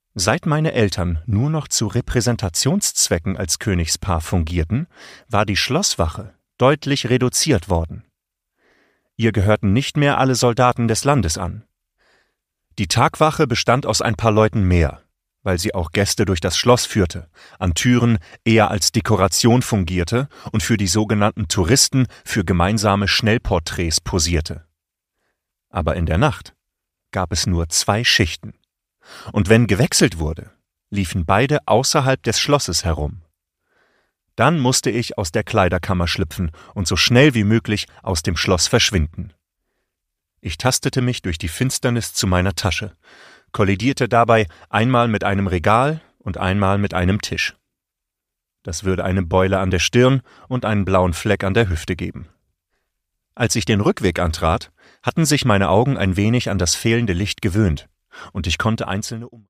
Seit meine Eltern nur noch zu Repräsentationszwecken als Königspaar fungierten, war die Schlosswache deutlich reduziert worden. Ihr gehörten nicht mehr alle Soldaten des Landes an. Die Tagwache bestand aus ein paar Leuten mehr, weil sie auch Gäste durch das Schloss führte, an Türen eher als Dekoration fungierte und für die sogenannten Touristen für gemeinsame Schnellporträts posierte. Aber in der Nacht gab es nur 2 Schichten. Und wenn gewechselt wurde, liefen beide außerhalb des Schlosses herum. Dann musste ich aus der Kleiderkammer schlüpfen und so schnell wie möglich aus dem Schloss verschwinden. Ich tastete mich durch die Finsternis zu meiner Tasche, kollidierte dabei einmal mit einem Regal und einmal mit einem Tisch. Das würde eine Beule an der Stirn und einen blauen Fleck an der Hüfte geben. Als ich den Rückweg antrat, hatten sich meine Augen ein wenig an das fehlende Licht gewöhnt, und ich konnte einzelne